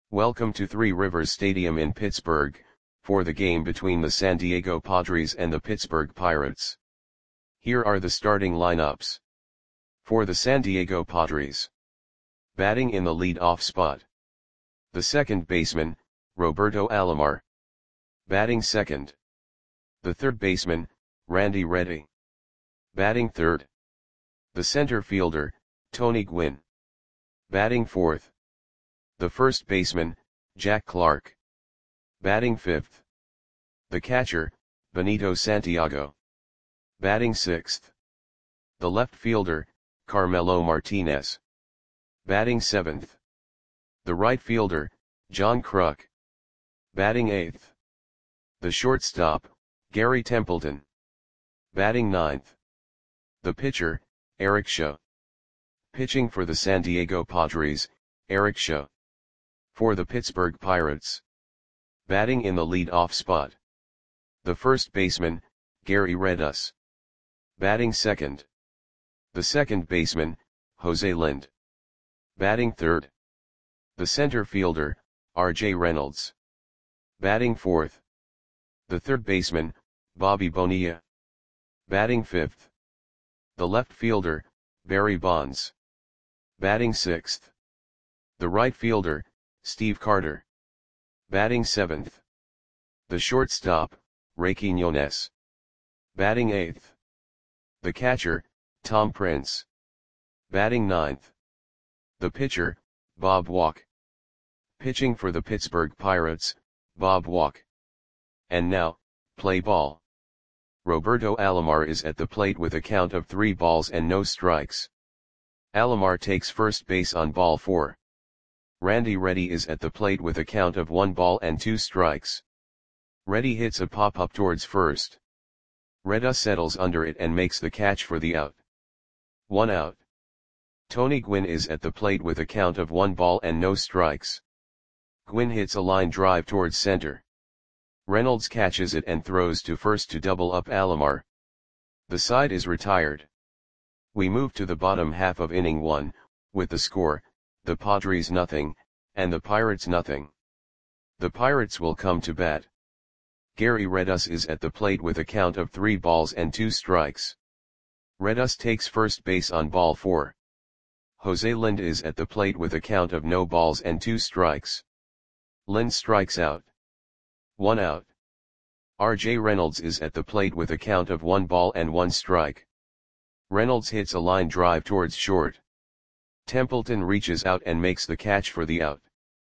Welcome to Three Rivers Stadium in Pittsburgh, for the game between the San Diego Padres and the Pittsburgh Pirates. Here are the starting lineups. For the San Diego Padres. Batting in the lead-off spot. The second baseman, Roberto Alomar. Batting second. The third baseman, Randy Reddy. Batting third. The center fielder, Tony Gwynn. Batting fourth. The first baseman, Jack Clark. Batting fifth. The catcher, Benito Santiago. Batting sixth. The left fielder, Carmelo Martinez. Batting seventh. The right fielder, John Kruk. Batting eighth. The shortstop, Gary Templeton. Batting ninth. The pitcher, Eric Shaw. Pitching for the San Diego Padres, Eric Shaw. For the Pittsburgh Pirates. Batting in the lead-off spot. The first baseman, Gary Redus. Batting second. The second baseman, Jose Lind. Batting third. The center fielder, R.J. Reynolds. Batting fourth. The third baseman, Bobby Bonilla. Batting fifth. The left fielder, Barry Bonds. Batting sixth. The right fielder, Steve Carter. Batting seventh. The shortstop, Ray Quiñones. Batting eighth. The catcher, Tom Prince. Batting ninth. The pitcher, Bob Walk. Pitching for the Pittsburgh Pirates, Bob Walk. And now, play ball. Roberto Alomar is at the plate with a count of 3 balls and no strikes. Alomar takes first base on ball 4. Randy Reddy is at the plate with a count of 1 ball and 2 strikes. Reddy hits a pop-up towards first. Redus settles under it and makes the catch for the out. 1 out. Tony Gwynn is at the plate with a count of 1 ball and no strikes. Gwynn hits a line drive towards center. Reynolds catches it and throws to first to double up Alomar. The side is retired. We move to the bottom half of inning 1, with the score, the Padres nothing, and the Pirates nothing. The Pirates will come to bat. Gary Redus is at the plate with a count of 3 balls and 2 strikes. Redus takes first base on ball 4. Jose Lind is at the plate with a count of no balls and 2 strikes. Lind strikes out. 1 out. R.J. Reynolds is at the plate with a count of 1 ball and 1 strike. Reynolds hits a line drive towards short. Templeton reaches out and makes the catch for the out.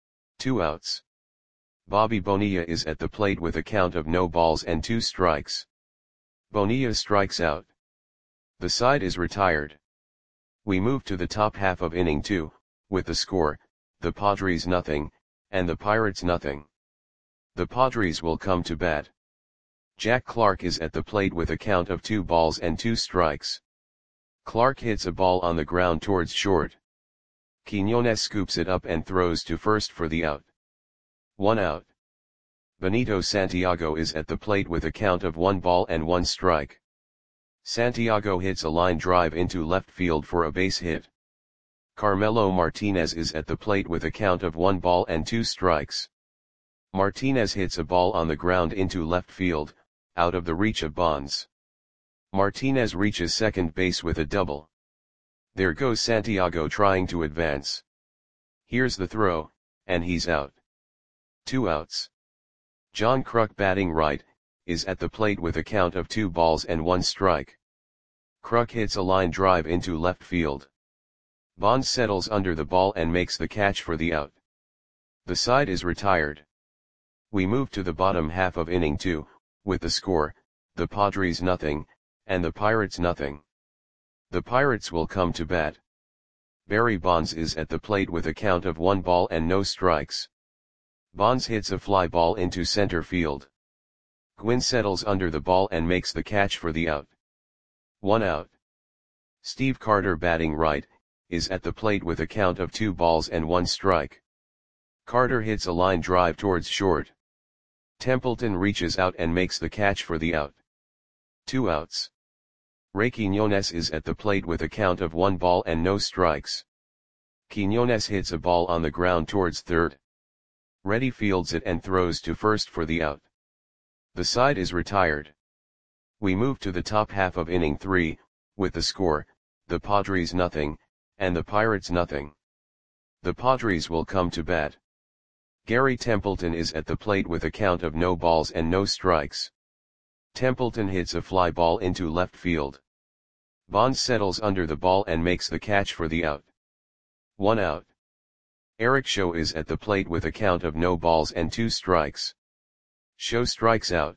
2 outs. Bobby Bonilla is at the plate with a count of no balls and 2 strikes. Bonilla strikes out. The side is retired. We move to the top half of inning 2, with the score, the Padres nothing, and the Pirates nothing. The Padres will come to bat. Jack Clark is at the plate with a count of 2 balls and 2 strikes. Clark hits a ball on the ground towards short. Quiñones scoops it up and throws to first for the out. 1 out. Benito Santiago is at the plate with a count of 1 ball and 1 strike. Santiago hits a line drive into left field for a base hit. Carmelo Martinez is at the plate with a count of 1 ball and 2 strikes. Martinez hits a ball on the ground into left field, out of the reach of Bonds. Martinez reaches second base with a double. There goes Santiago trying to advance. Here's the throw, and he's out. 2 outs. John Kruk batting right, is at the plate with a count of 2 balls and 1 strike. Kruk hits a line drive into left field. Bonds settles under the ball and makes the catch for the out. The side is retired. We move to the bottom half of inning 2, with the score, the Padres nothing, and the Pirates nothing. The Pirates will come to bat. Barry Bonds is at the plate with a count of 1 ball and no strikes. Bonds hits a fly ball into center field. Gwynn settles under the ball and makes the catch for the out. 1 out. Steve Carter batting right, is at the plate with a count of 2 balls and 1 strike. Carter hits a line drive towards short. Templeton reaches out and makes the catch for the out. 2 outs. Ray Quiñones is at the plate with a count of 1 ball and no strikes. Quiñones hits a ball on the ground towards third. Reddy fields it and throws to first for the out. The side is retired. We move to the top half of inning 3, with the score, the Padres nothing, and the Pirates nothing. The Padres will come to bat. Gary Templeton is at the plate with a count of no balls and no strikes. Templeton hits a fly ball into left field. Bonds settles under the ball and makes the catch for the out. 1 out. Eric Show is at the plate with a count of no balls and 2 strikes. Show strikes out.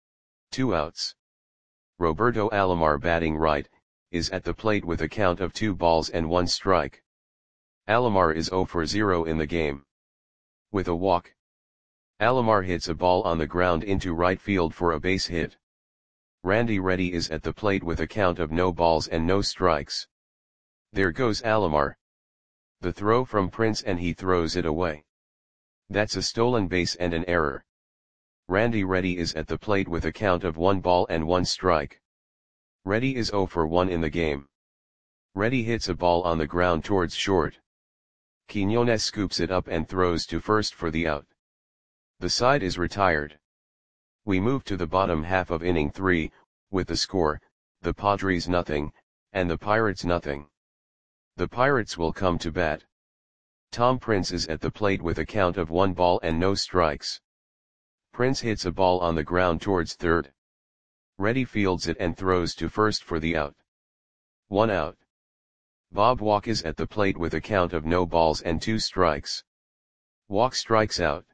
2 outs. Roberto Alomar, batting right, is at the plate with a count of 2 balls and 1 strike. Alomar is 0 for 0 in the game. With a walk, Alomar hits a ball on the ground into right field for a base hit. Randy Reddy is at the plate with a count of no balls and no strikes. There goes Alomar. The throw from Prince and he throws it away. That's a stolen base and an error. Randy Reddy is at the plate with a count of 1 ball and 1 strike. Reddy is 0 for 1 in the game. Reddy hits a ball on the ground towards short. Quinones scoops it up and throws to first for the out. The side is retired. We move to the bottom half of inning 3, with the score, the Padres nothing, and the Pirates nothing. The Pirates will come to bat. Tom Prince is at the plate with a count of 1 ball and no strikes. Prince hits a ball on the ground towards third. Reddy fields it and throws to first for the out. 1 out. Bob Walk is at the plate with a count of no balls and 2 strikes. Walk strikes out.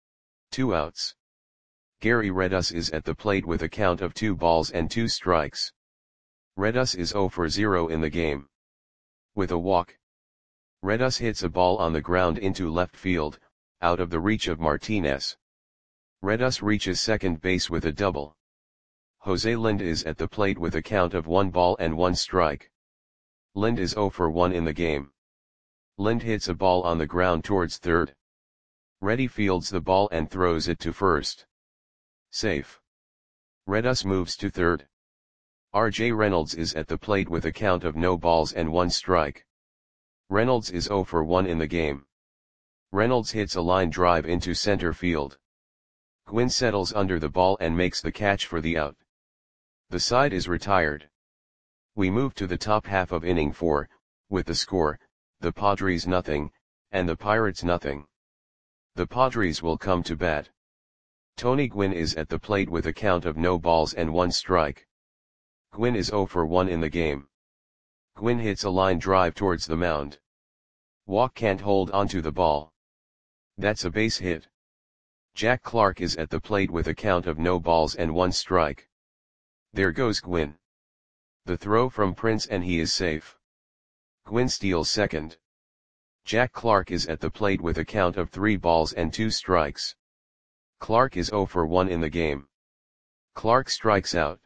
2 outs. Gary Redus is at the plate with a count of 2 balls and 2 strikes. Redus is 0 for 0 in the game. With a walk, Redus hits a ball on the ground into left field, out of the reach of Martinez. Redus reaches second base with a double. Jose Lind is at the plate with a count of 1 ball and 1 strike. Lind is 0 for 1 in the game. Lind hits a ball on the ground towards third. Reddy fields the ball and throws it to first. Safe. Redus moves to third. R.J. Reynolds is at the plate with a count of no balls and 1 strike. Reynolds is 0 for 1 in the game. Reynolds hits a line drive into center field. Gwynn settles under the ball and makes the catch for the out. The side is retired. We move to the top half of inning 4, with the score, the Padres nothing, and the Pirates nothing. The Padres will come to bat. Tony Gwynn is at the plate with a count of no balls and 1 strike. Gwynn is 0 for 1 in the game. Gwynn hits a line drive towards the mound. Walk can't hold onto the ball. That's a base hit. Jack Clark is at the plate with a count of no balls and 1 strike. There goes Gwynn. The throw from Prince and he is safe. Gwynn steals second. Jack Clark is at the plate with a count of 3 balls and 2 strikes. Clark is 0 for 1 in the game. Clark strikes out.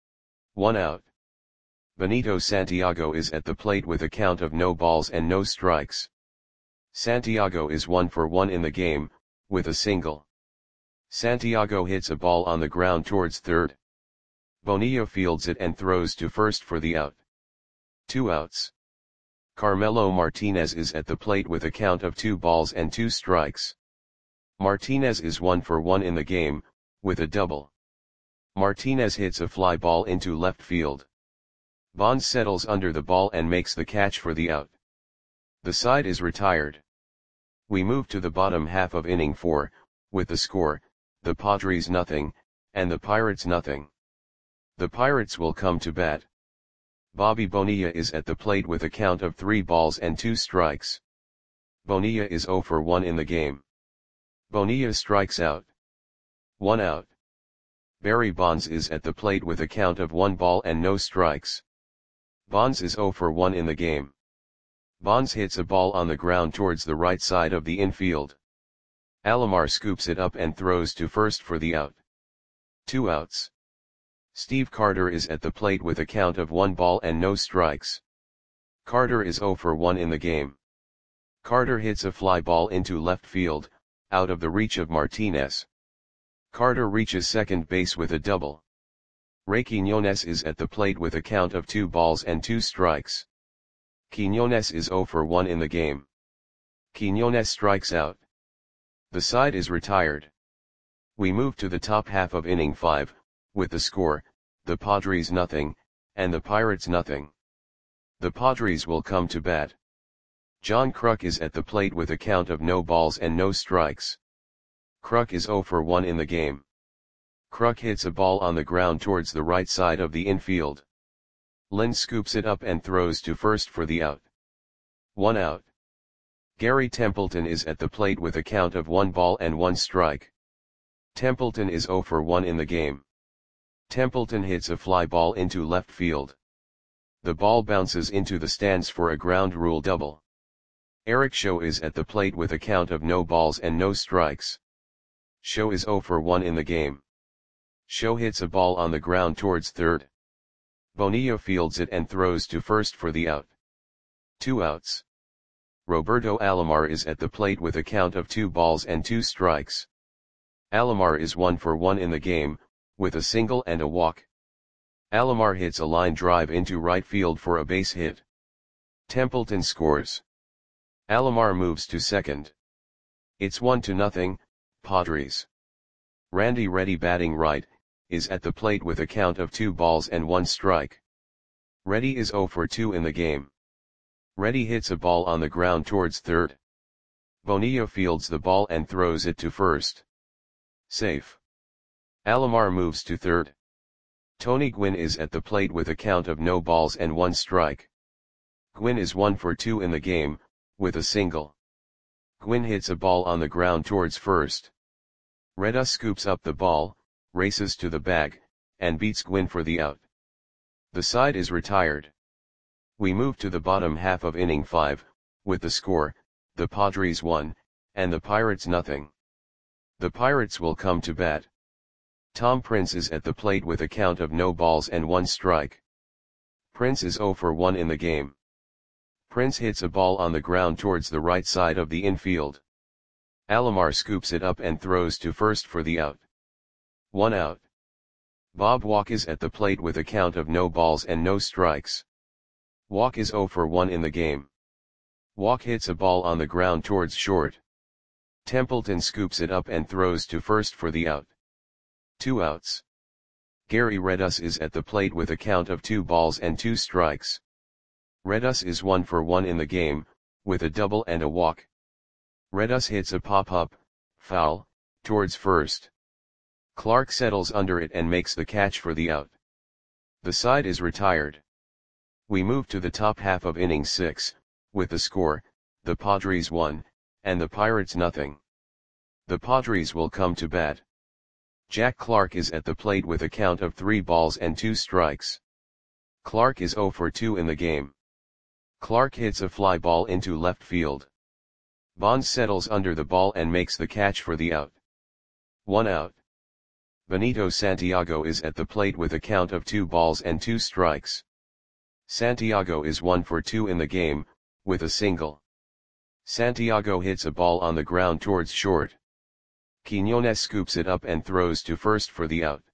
1 out. Benito Santiago is at the plate with a count of no balls and no strikes. Santiago is 1 for 1 in the game, with a single. Santiago hits a ball on the ground towards third. Bonilla fields it and throws to first for the out. 2 outs. Carmelo Martinez is at the plate with a count of 2 balls and 2 strikes. Martinez is 1 for 1 in the game, with a double. Martinez hits a fly ball into left field. Bonds settles under the ball and makes the catch for the out. The side is retired. We move to the bottom half of inning 4, with the score, the Padres nothing, and the Pirates nothing. The Pirates will come to bat. Bobby Bonilla is at the plate with a count of 3 balls and 2 strikes. Bonilla is 0 for 1 in the game. Bonilla strikes out. 1 out. Barry Bonds is at the plate with a count of 1 ball and no strikes. Bonds is 0 for 1 in the game. Bonds hits a ball on the ground towards the right side of the infield. Alomar scoops it up and throws to first for the out. 2 outs. Steve Carter is at the plate with a count of 1 ball and no strikes. Carter is 0 for 1 in the game. Carter hits a fly ball into left field, out of the reach of Martinez. Carter reaches second base with a double. Ray Quinones is at the plate with a count of 2 balls and 2 strikes. Quinones is 0 for 1 in the game. Quinones strikes out. The side is retired. We move to the top half of inning 5, with the score, the Padres nothing, and the Pirates nothing. The Padres will come to bat. John Kruk is at the plate with a count of no balls and no strikes. Kruk is 0 for 1 in the game. Kruk hits a ball on the ground towards the right side of the infield. Lind scoops it up and throws to first for the out. 1 out. Gary Templeton is at the plate with a count of 1 ball and 1 strike. Templeton is 0 for 1 in the game. Templeton hits a fly ball into left field. The ball bounces into the stands for a ground rule double. Eric Show is at the plate with a count of no balls and no strikes. Show is 0 for 1 in the game. Show hits a ball on the ground towards third. Bonilla fields it and throws to first for the out. 2 outs. Roberto Alomar is at the plate with a count of 2 balls and 2 strikes. Alomar is 1 for 1 in the game, with a single and a walk. Alomar hits a line drive into right field for a base hit. Templeton scores. Alomar moves to second. It's 1-0, Padres. Randy Reddy, batting right, is at the plate with a count of 2 balls and 1 strike. Reddy is 0 for 2 in the game. Reddy hits a ball on the ground towards third. Bonilla fields the ball and throws it to first. Safe. Alomar moves to third. Tony Gwynn is at the plate with a count of no balls and 1 strike. Gwynn is 1 for 2 in the game, with a single. Gwynn hits a ball on the ground towards first. Reda scoops up the ball, races to the bag, and beats Gwynn for the out. The side is retired. We move to the bottom half of inning 5, with the score, the Padres 1, and the Pirates nothing. The Pirates will come to bat. Tom Prince is at the plate with a count of no balls and 1 strike. Prince is 0 for 1 in the game. Prince hits a ball on the ground towards the right side of the infield. Alomar scoops it up and throws to first for the out. 1 out. Bob Walk is at the plate with a count of no balls and no strikes. Walk is 0 for 1 in the game. Walk hits a ball on the ground towards short. Templeton scoops it up and throws to first for the out. 2 outs. Gary Redus is at the plate with a count of 2 balls and 2 strikes. Redus is 1 for 1 in the game, with a double and a walk. Redus hits a pop-up, foul, towards first. Clark settles under it and makes the catch for the out. The side is retired. We move to the top half of inning 6, with the score, the Padres 1, and the Pirates nothing. The Padres will come to bat. Jack Clark is at the plate with a count of 3 balls and 2 strikes. Clark is 0 for 2 in the game. Clark hits a fly ball into left field. Bonds settles under the ball and makes the catch for the out. 1 out. Benito Santiago is at the plate with a count of 2 balls and 2 strikes. Santiago is 1 for 2 in the game, with a single. Santiago hits a ball on the ground towards short. Quiñones scoops it up and throws to first for the out.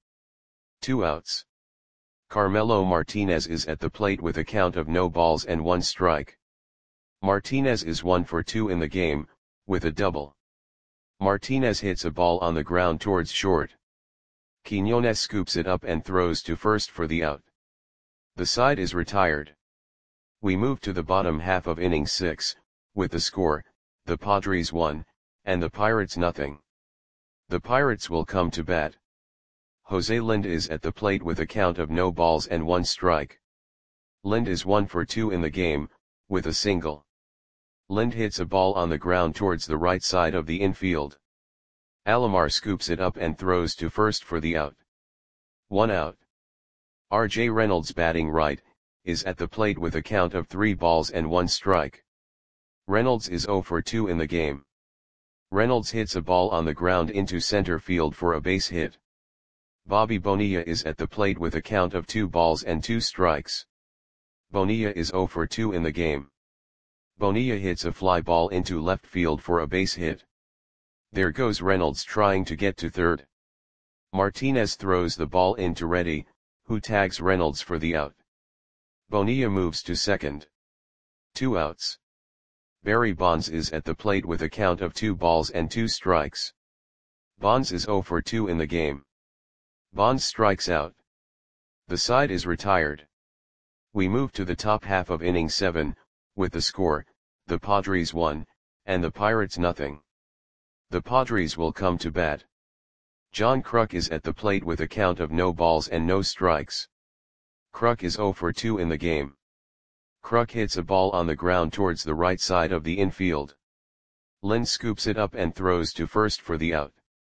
2 outs. Carmelo Martinez is at the plate with a count of no balls and 1 strike. Martinez is 1 for 2 in the game, with a double. Martinez hits a ball on the ground towards short. Quiñones scoops it up and throws to first for the out. The side is retired. We move to the bottom half of inning 6, with the score, the Padres 1, and the Pirates nothing. The Pirates will come to bat. Jose Lind is at the plate with a count of no balls and 1 strike. Lind is 1 for 2 in the game, with a single. Lind hits a ball on the ground towards the right side of the infield. Alomar scoops it up and throws to first for the out. 1 out. R.J. Reynolds, batting right, is at the plate with a count of 3 balls and 1 strike. Reynolds is 0 for 2 in the game. Reynolds hits a ball on the ground into center field for a base hit. Bobby Bonilla is at the plate with a count of 2 balls and 2 strikes. Bonilla is 0 for 2 in the game. Bonilla hits a fly ball into left field for a base hit. There goes Reynolds trying to get to third. Martinez throws the ball into Reddy, who tags Reynolds for the out. Bonilla moves to second. 2 outs. Barry Bonds is at the plate with a count of 2 balls and 2 strikes. Bonds is 0 for 2 in the game. Bonds strikes out. The side is retired. We move to the top half of inning 7, with the score, the Padres 1, and the Pirates nothing. The Padres will come to bat. John Kruk is at the plate with a count of no balls and no strikes. Kruk is 0 for 2 in the game. Kruk hits a ball on the ground towards the right side of the infield. Lind scoops it up and throws to first for the out.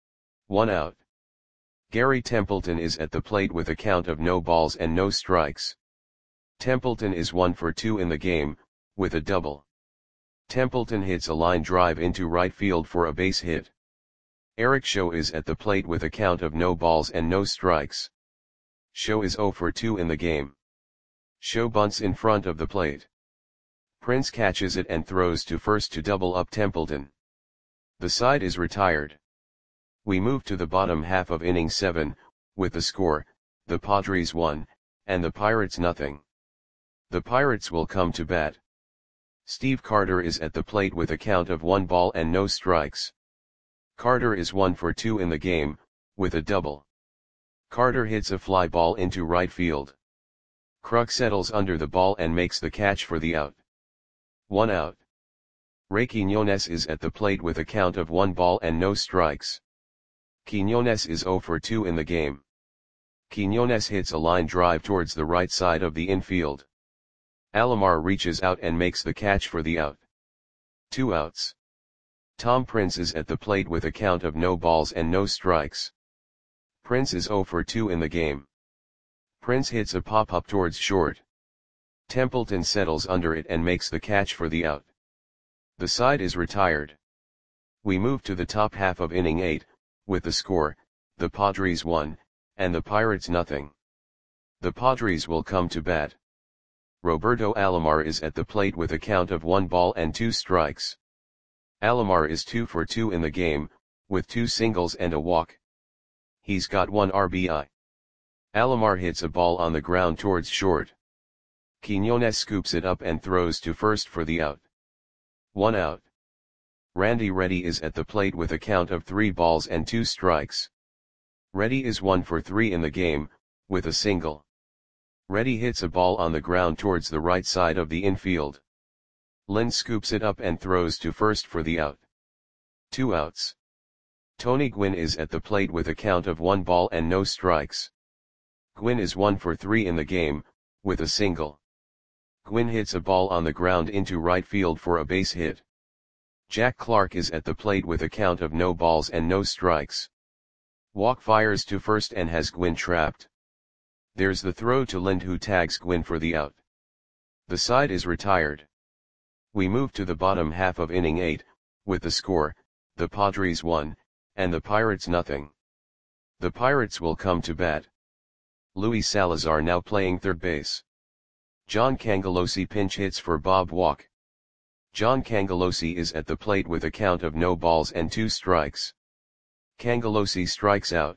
1 out. Gary Templeton is at the plate with a count of no balls and no strikes. Templeton is 1 for 2 in the game, with a double. Templeton hits a line drive into right field for a base hit. Eric Show is at the plate with a count of no balls and no strikes. Show is 0 for 2 in the game. Show bunts in front of the plate. Prince catches it and throws to first to double up Templeton. The side is retired. We move to the bottom half of inning 7, with the score, the Padres 1, and the Pirates nothing. The Pirates will come to bat. Steve Carter is at the plate with a count of 1 ball and no strikes. Carter is 1 for 2 in the game, with a double. Carter hits a fly ball into right field. Kruk settles under the ball and makes the catch for the out. 1 out. Ray Quiñones is at the plate with a count of 1 ball and no strikes. Quiñones is 0 for 2 in the game. Quiñones hits a line drive towards the right side of the infield. Alomar reaches out and makes the catch for the out. 2 outs. Tom Prince is at the plate with a count of no balls and no strikes. Prince is 0 for 2 in the game. Prince hits a pop-up towards short. Templeton settles under it and makes the catch for the out. The side is retired. We move to the top half of inning 8, with the score, the Padres 1, and the Pirates nothing. The Padres will come to bat. Roberto Alomar is at the plate with a count of 1 ball and 2 strikes. Alomar is 2 for 2 in the game, with 2 singles and a walk. He's got 1 RBI. Alomar hits a ball on the ground towards short. Quiñones scoops it up and throws to first for the out. 1 out. Randy Reddy is at the plate with a count of 3 balls and 2 strikes. Reddy is 1 for 3 in the game, with a single. Reddy hits a ball on the ground towards the right side of the infield. Lind scoops it up and throws to first for the out. 2 outs. Tony Gwynn is at the plate with a count of 1 ball and no strikes. Gwynn is 1 for 3 in the game, with a single. Gwynn hits a ball on the ground into right field for a base hit. Jack Clark is at the plate with a count of no balls and no strikes. Walk fires to first and has Gwynn trapped. There's the throw to Lind who tags Gwynn for the out. The side is retired. We move to the bottom half of inning 8, with the score, the Padres 1, and the Pirates nothing. The Pirates will come to bat. Luis Salazar now playing third base. John Cangelosi pinch hits for Bob Walk. John Cangelosi is at the plate with a count of no balls and 2 strikes. Cangelosi strikes out.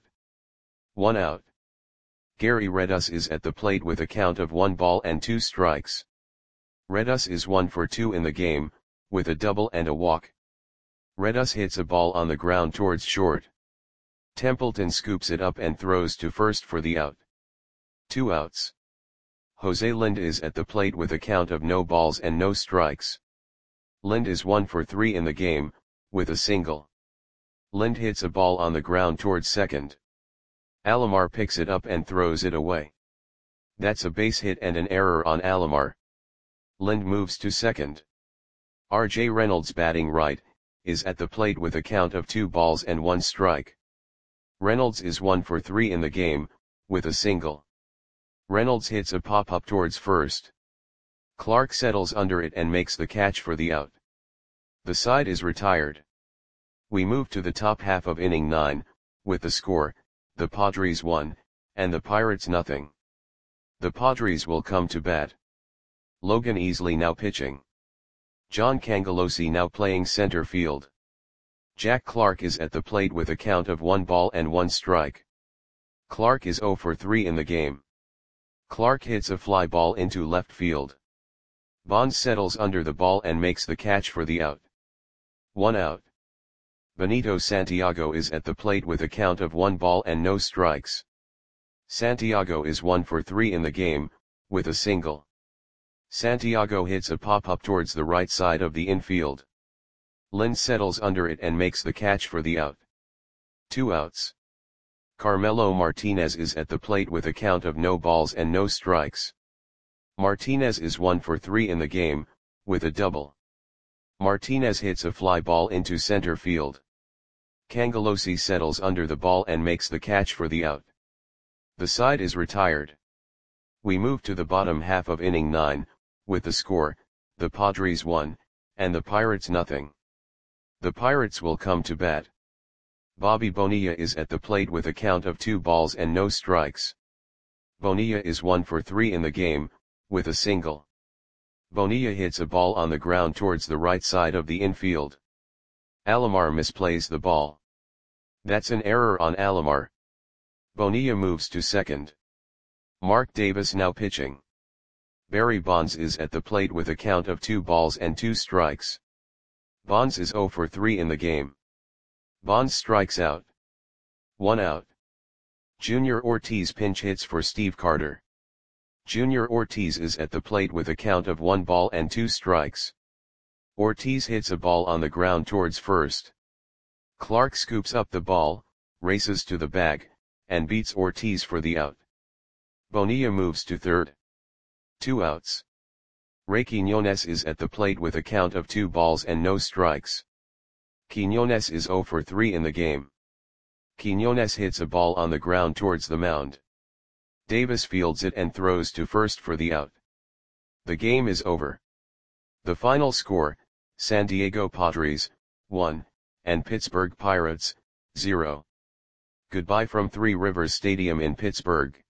1 out. Gary Redus is at the plate with a count of 1 ball and 2 strikes. Redus is 1 for 2 in the game, with a double and a walk. Redus hits a ball on the ground towards short. Templeton scoops it up and throws to first for the out. 2 outs. Jose Lind is at the plate with a count of no balls and no strikes. Lind is 1 for 3 in the game, with a single. Lind hits a ball on the ground towards second. Alomar picks it up and throws it away. That's a base hit and an error on Alomar. Lind moves to second. R.J. Reynolds batting right, is at the plate with a count of 2 balls and 1 strike. Reynolds is 1 for 3 in the game, with a single. Reynolds hits a pop-up towards first. Clark settles under it and makes the catch for the out. The side is retired. We move to the top half of inning 9, with the score, the Padres 1, and the Pirates nothing. The Padres will come to bat. Logan Easley now pitching. John Cangelosi now playing center field. Jack Clark is at the plate with a count of 1 ball and 1 strike. Clark is 0 for 3 in the game. Clark hits a fly ball into left field. Bonds settles under the ball and makes the catch for the out. 1 out. Benito Santiago is at the plate with a count of 1 ball and no strikes. Santiago is 1 for 3 in the game, with a single. Santiago hits a pop-up towards the right side of the infield. Lynn settles under it and makes the catch for the out. 2 outs. Carmelo Martinez is at the plate with a count of no balls and no strikes. Martinez is 1 for 3 in the game, with a double. Martinez hits a fly ball into center field. Cangelosi settles under the ball and makes the catch for the out. The side is retired. We move to the bottom half of inning 9, with the score, the Padres 1, and the Pirates nothing. The Pirates will come to bat. Bobby Bonilla is at the plate with a count of 2 balls and no strikes. Bonilla is 1 for 3 in the game, with a single. Bonilla hits a ball on the ground towards the right side of the infield. Alomar misplays the ball. That's an error on Alomar. Bonilla moves to second. Mark Davis now pitching. Barry Bonds is at the plate with a count of 2 balls and 2 strikes. Bonds is 0 for 3 in the game. Bonds strikes out. 1 out. Junior Ortiz pinch hits for Steve Carter. Junior Ortiz is at the plate with a count of 1 ball and 2 strikes. Ortiz hits a ball on the ground towards first. Clark scoops up the ball, races to the bag, and beats Ortiz for the out. Bonilla moves to third. 2 outs. Ray Quiñones is at the plate with a count of 2 balls and no strikes. Quiñones is 0 for 3 in the game. Quiñones hits a ball on the ground towards the mound. Davis fields it and throws to first for the out. The game is over. The final score, San Diego Padres, 1, and Pittsburgh Pirates, 0. Goodbye from Three Rivers Stadium in Pittsburgh.